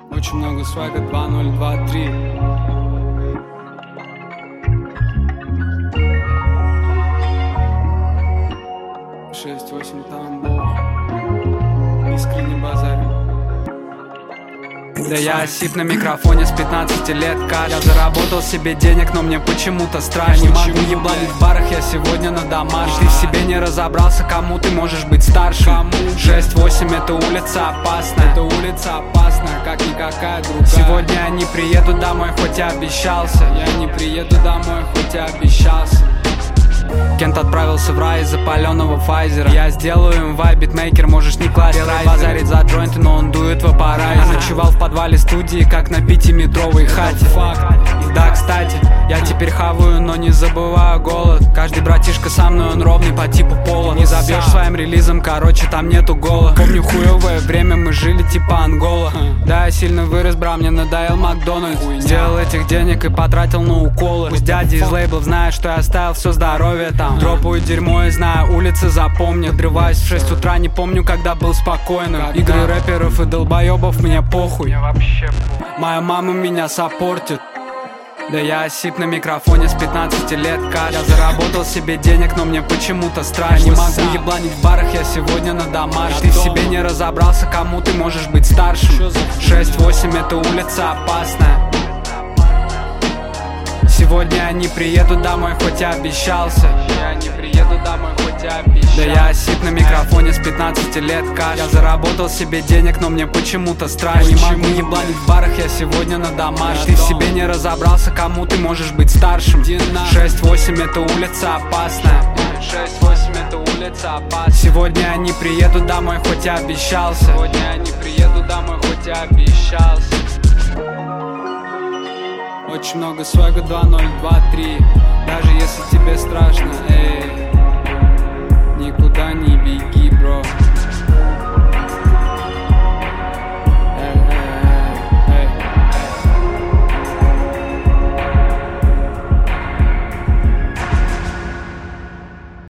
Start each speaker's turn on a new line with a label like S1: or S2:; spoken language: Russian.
S1: Очень много свайга, 2023. 6-8 Тамбов. Искренне базарь. Да я осип на микрофоне с 15 лет. Я заработал себе денег, но мне почему-то страшно. Не могу ебланить в барах, я сегодня на домашнем. Ты в себе не разобрался, кому ты можешь быть старшим. 6-8 это улица опасная. Это улица опасная, как никакая другая. Сегодня я не приеду домой, хоть и обещался. Я не приеду домой, хоть и обещался. Кент отправился в рай из-за паленого Файзера. Я сделаю им вайб, битмейкер, можешь не класть. Делай базарить за джойнты, но он дует в аппарате. Ночевал в подвале студии, как на 5-метровой хате. Да, кстати, я теперь хаваю, но не забываю голод. Каждый братишка со мной, он ровный по типу пола. Не забьешь своим релизом, короче, там нету гола. Помню хуевое время, мы жили типа Ангола. Да, я сильно вырос, бра, мне надоел Макдональдс. Сделал этих денег и потратил на уколы. Пусть дядя из лейблов знает, что я оставил все здоровье там. Дропаю дерьмо и знаю, улицы запомнят. Отрываюсь в 6 утра, не помню, когда был спокойным. Игры рэперов и долбоебов, мне похуй. Моя мама меня саппортит. Да я осип на микрофоне с 15 лет. Я заработал себе денег, но мне почему-то страшно. Не могу ебланить в барах, я сегодня на домашнем. Ты в себе не разобрался, кому ты можешь быть старшим. 6-8 это улица опасная. Сегодня я не приеду домой, хоть и обещался. Я не приеду домой, хоть и обещался. Да я осип на микрофоне с 15 лет. Я заработал себе денег, но мне почему-то страшно. Не могу ебланить в барах, я сегодня на домашнем. Ты в себе не разобрался, кому ты можешь быть старшим. 6-8 это улица опасная. 6-8 это улица опасная. Сегодня я не приеду домой, хоть и обещался. Сегодня я не приеду домой, хоть и обещался. Очень много свайга, 2023. Даже если тебе страшно, эй.